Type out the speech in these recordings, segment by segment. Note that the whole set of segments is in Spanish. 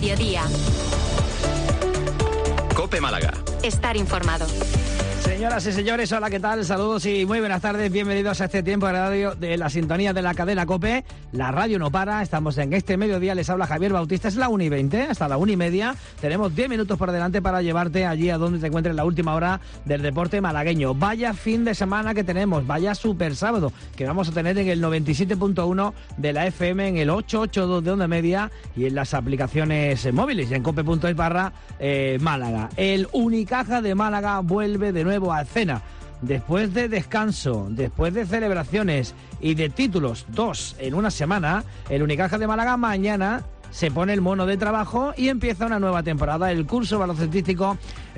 mediodía. COPE Málaga. Estar informado. Señoras y señores, hola, ¿qué tal? Saludos y muy buenas tardes. Bienvenidos a este tiempo de radio de la sintonía de la cadena COPE. La radio no para, estamos en este mediodía. Les habla Javier Bautista, es la 1:20, hasta la 1:30. Tenemos 10 minutos por delante para llevarte allí a donde te encuentres la última hora del deporte malagueño. Vaya fin de semana que tenemos, vaya super sábado que vamos a tener en el 97.1 de la FM, en el 882 de Onda Media y en las aplicaciones móviles y en cope.es/Málaga. El Unicaja de Málaga vuelve de nuevo a escena. Después de descanso, después de celebraciones y de títulos, 2 en una semana, el Unicaja de Málaga mañana se pone el mono de trabajo y empieza una nueva temporada, el curso baloncetístico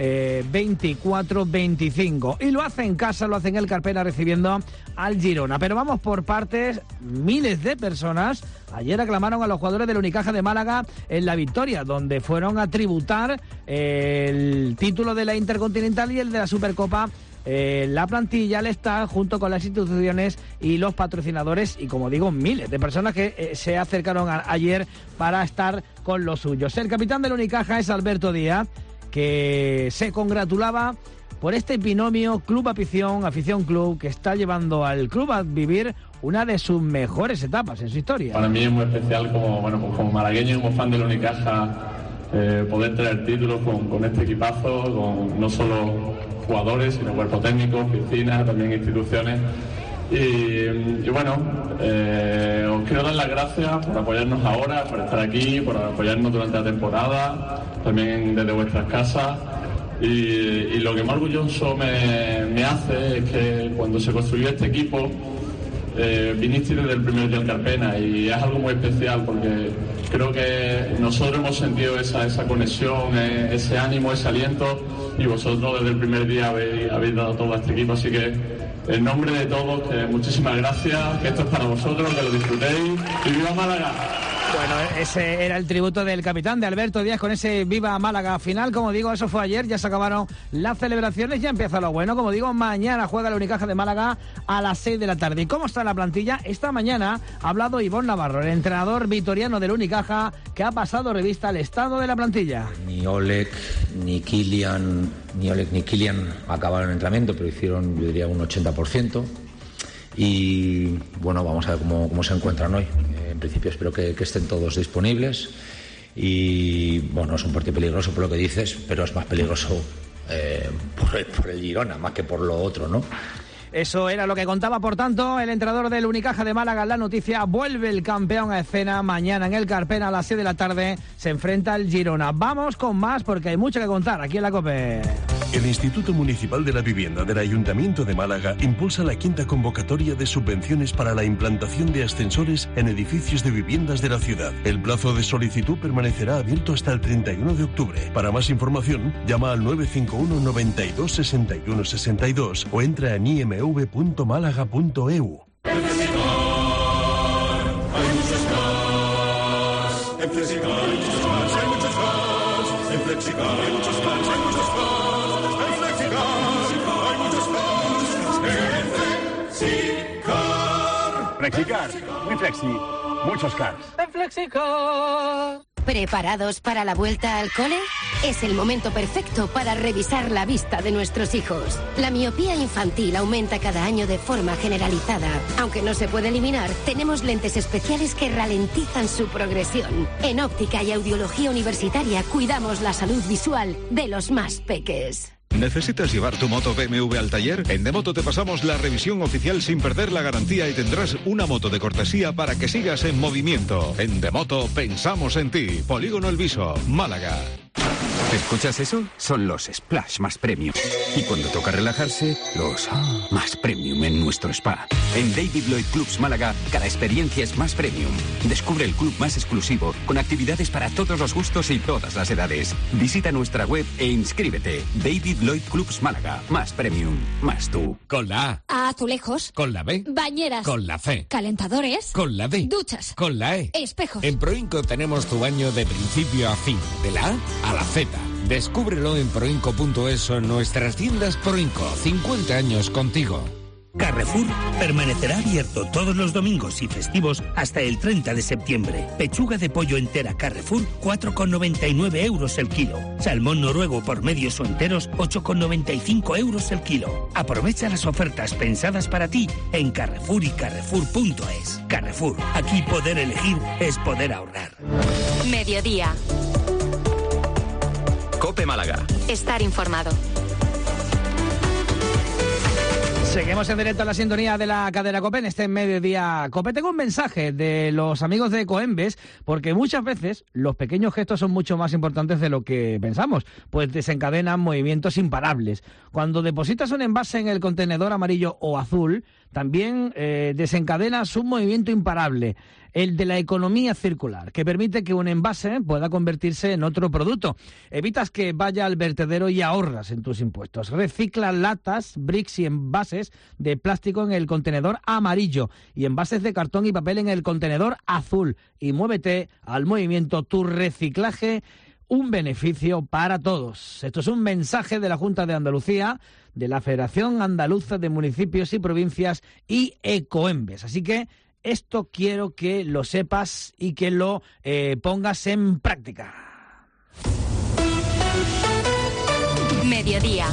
24-25. Y lo hace en casa, lo hace en el Carpena recibiendo al Girona. Pero vamos por partes. Miles de personas ayer aclamaron a los jugadores del Unicaja de Málaga en la victoria, donde fueron a tributar el título de la Intercontinental y el de la Supercopa. La plantilla, el staff, junto con las instituciones y los patrocinadores, y como digo, miles de personas que se acercaron ayer para estar con los suyos. El capitán del Unicaja es Alberto Díaz, que se congratulaba por este binomio club-afición, afición-club, que está llevando al club a vivir una de sus mejores etapas en su historia. Para mí es muy especial como malagueño y como fan del Unicaja, poder traer títulos con este equipazo, con no solo jugadores, sino cuerpo técnico, oficinas, también instituciones. Y bueno, os quiero dar las gracias por apoyarnos ahora, por estar aquí, por apoyarnos durante la temporada, también desde vuestras casas. Y lo que más orgulloso me hace es que cuando se construyó este equipo, viniste desde el primer día al Carpena, y es algo muy especial porque creo que nosotros hemos sentido esa conexión, ese ánimo, ese aliento, y vosotros desde el primer día habéis dado todo a este equipo. Así que en nombre de todos, que muchísimas gracias, que esto es para vosotros, que lo disfrutéis y ¡viva Málaga! Bueno, ese era el tributo del capitán, de Alberto Díaz, con ese Viva Málaga final. Como digo, eso fue ayer, ya se acabaron las celebraciones, ya empieza lo bueno. Como digo, mañana juega el Unicaja de Málaga a las 6 de la tarde. ¿Y cómo está la plantilla? Esta mañana ha hablado Ivón Navarro, el entrenador vitoriano del Unicaja, que ha pasado revista al estado de la plantilla. Ni Oleg ni Kilian acabaron el entrenamiento, pero hicieron, yo diría, un 80%. Y bueno, vamos a ver cómo se encuentran hoy. En principio espero que estén todos disponibles. Y bueno, es un partido peligroso por lo que dices, pero es más peligroso por el Girona, más que por lo otro, ¿no? Eso era lo que contaba, por tanto, el entrenador del Unicaja de Málaga. La noticia: vuelve el campeón a escena mañana en el Carpena a las 6 de la tarde. Se enfrenta al Girona. Vamos con más porque hay mucho que contar aquí en la COPE. El Instituto Municipal de la Vivienda del Ayuntamiento de Málaga impulsa la 5ª convocatoria de subvenciones para la implantación de ascensores en edificios de viviendas de la ciudad. El plazo de solicitud permanecerá abierto hasta el 31 de octubre. Para más información, llama al 951 92 61 62 o entra en imv.málaga.eu. En Flexicar hay muchos más, hay muchos más. En Flexicar hay muchos más, hay muchos más. En Flexicar hay muchos más. En Flexicar. Flexicar, muy flexi, muchos cars. En Flexicar. ¿Preparados para la vuelta al cole? Es el momento perfecto para revisar la vista de nuestros hijos. La miopía infantil aumenta cada año de forma generalizada. Aunque no se puede eliminar, tenemos lentes especiales que ralentizan su progresión. En Óptica y Audiología Universitaria cuidamos la salud visual de los más peques. ¿Necesitas llevar tu moto BMW al taller? En Demoto te pasamos la revisión oficial sin perder la garantía y tendrás una moto de cortesía para que sigas en movimiento. En Demoto pensamos en ti. Polígono El Viso, Málaga. ¿Escuchas eso? Son los Splash más premium. Y cuando toca relajarse, los más premium en nuestro spa. En David Lloyd Clubs Málaga, cada experiencia es más premium. Descubre el club más exclusivo, con actividades para todos los gustos y todas las edades. Visita nuestra web e inscríbete. David Lloyd Clubs Málaga. Más premium, más tú. Con la A. Azulejos. Con la B. Bañeras. Con la C. Calentadores. Con la D. Duchas. Con la E. Espejos. En Proinco tenemos tu baño de principio a fin, de la A a la Z. Descúbrelo en proinco.es o en nuestras tiendas Proinco. 50 años contigo. Carrefour permanecerá abierto todos los domingos y festivos hasta el 30 de septiembre. Pechuga de pollo entera Carrefour, 4,99 euros el kilo. Salmón noruego por medios o enteros, 8,95 euros el kilo. Aprovecha las ofertas pensadas para ti en Carrefour y Carrefour.es. Carrefour, aquí poder elegir es poder ahorrar. Mediodía. COPE Málaga. Estar informado. Seguimos en directo a la sintonía de la cadena COPE en este Mediodía COPE. Tengo un mensaje de los amigos de Ecoembes, porque muchas veces los pequeños gestos son mucho más importantes de lo que pensamos, pues desencadenan movimientos imparables. Cuando depositas un envase en el contenedor amarillo o azul, también desencadenas un movimiento imparable, el de la economía circular, que permite que un envase pueda convertirse en otro producto. Evitas que vaya al vertedero y ahorras en tus impuestos. Recicla latas, bricks y envases de plástico en el contenedor amarillo y envases de cartón y papel en el contenedor azul. Y muévete al movimiento Tu Reciclaje, un beneficio para todos. Esto es un mensaje de la Junta de Andalucía, de la Federación Andaluza de Municipios y Provincias y Ecoembes. Así que esto quiero que lo sepas y que lo pongas en práctica. Mediodía.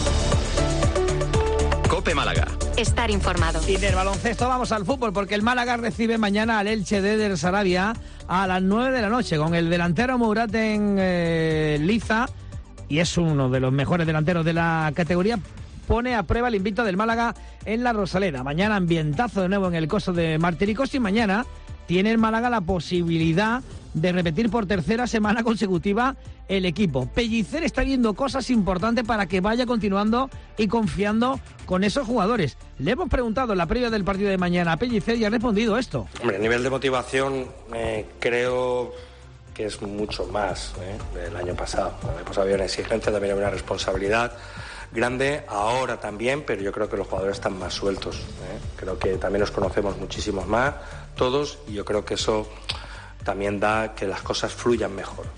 COPE Málaga. Estar informado. Y del baloncesto vamos al fútbol, porque el Málaga recibe mañana al Elche de Eder Sarabia a las 9 de la noche, con el delantero Mouraten Liza, y es uno de los mejores delanteros de la categoría. Pone a prueba el invicto del Málaga en la Rosaleda. Mañana ambientazo de nuevo en el Coso de Martiricos, y mañana tiene el Málaga la posibilidad de repetir por tercera semana consecutiva el equipo. Pellicer está viendo cosas importantes para que vaya continuando y confiando con esos jugadores. Le hemos preguntado en la previa del partido de mañana a Pellicer y ha respondido esto. Hombre, a nivel de motivación creo que es mucho más del año pasado. El año pasado había una exigencia, también había una responsabilidad grande, ahora también, pero yo creo que los jugadores están más sueltos. Creo que también nos conocemos muchísimos más, todos, y yo creo que eso también da que las cosas fluyan mejor.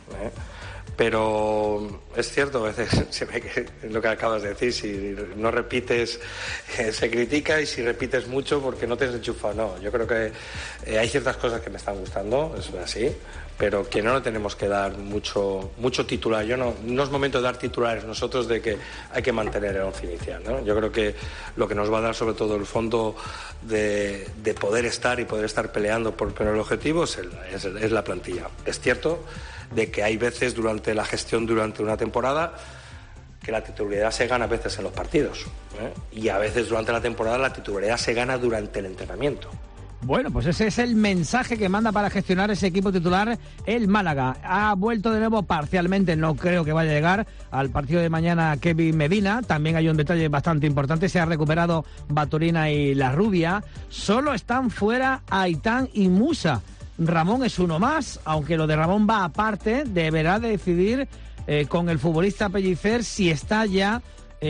Pero es cierto, a veces se ve que es lo que acabas de decir, si no repites se critica, y si repites mucho porque no te has enchufado. No, yo creo que hay ciertas cosas que me están gustando, eso es así, pero que no le tenemos que dar mucho titular. No es momento de dar titulares nosotros de que hay que mantener el once inicial, ¿no? Yo creo que lo que nos va a dar sobre todo el fondo de poder estar peleando por el objetivo es la plantilla. Es cierto de que hay veces durante la gestión, durante una temporada, que la titularidad se gana a veces en los partidos, y a veces durante la temporada la titularidad se gana durante el entrenamiento. Bueno, pues ese es el mensaje que manda para gestionar ese equipo titular el Málaga. Ha vuelto de nuevo parcialmente, no creo que vaya a llegar al partido de mañana Kevin Medina. También hay un detalle bastante importante, se ha recuperado Baturina y La Rubia. Solo están fuera Aitán y Musa. Ramón es uno más, aunque lo de Ramón va aparte, deberá de decidir con el futbolista Pellicer si está ya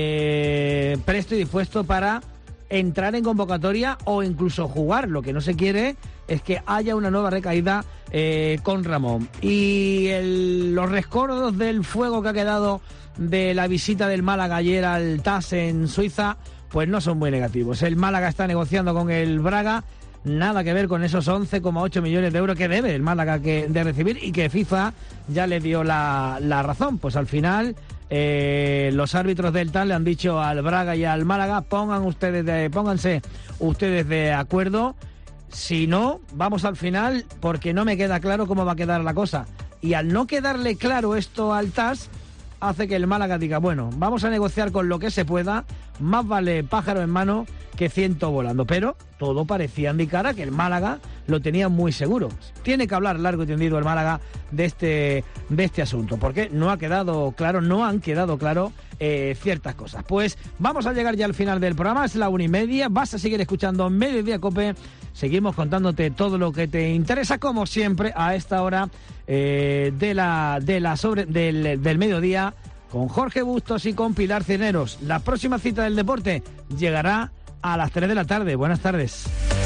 presto y dispuesto para entrar en convocatoria o incluso jugar. Lo que no se quiere es que haya una nueva recaída con Ramón. Y los rescoldos del fuego que ha quedado de la visita del Málaga ayer al TAS en Suiza, pues no son muy negativos. El Málaga está negociando con el Braga, nada que ver con esos 11,8 millones de euros que debe el Málaga de recibir, y que FIFA ya le dio la razón. Pues al final los árbitros del TAS le han dicho al Braga y al Málaga: pónganse ustedes de acuerdo, si no, vamos al final, porque no me queda claro cómo va a quedar la cosa. Y al no quedarle claro esto al TAS, hace que el Málaga diga: bueno, vamos a negociar con lo que se pueda, más vale pájaro en mano que ciento volando. Pero todo parecía indicar a que el Málaga lo tenía muy seguro. Tiene que hablar largo y tendido el Málaga de este asunto, porque no han quedado claro ciertas cosas. Pues vamos a llegar ya al final del programa, es la 1:30, vas a seguir escuchando Mediodía COPE, seguimos contándote todo lo que te interesa, como siempre, a esta hora del mediodía, con Jorge Bustos y con Pilar Cisneros. La próxima cita del deporte llegará a las 3 de la tarde. Buenas tardes.